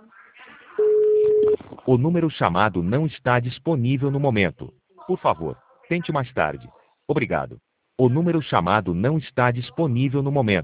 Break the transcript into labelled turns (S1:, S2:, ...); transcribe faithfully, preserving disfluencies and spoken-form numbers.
S1: O número chamado não está disponível no momento. Por favor, tente mais tarde. Obrigado. O número chamado não está disponível no momento.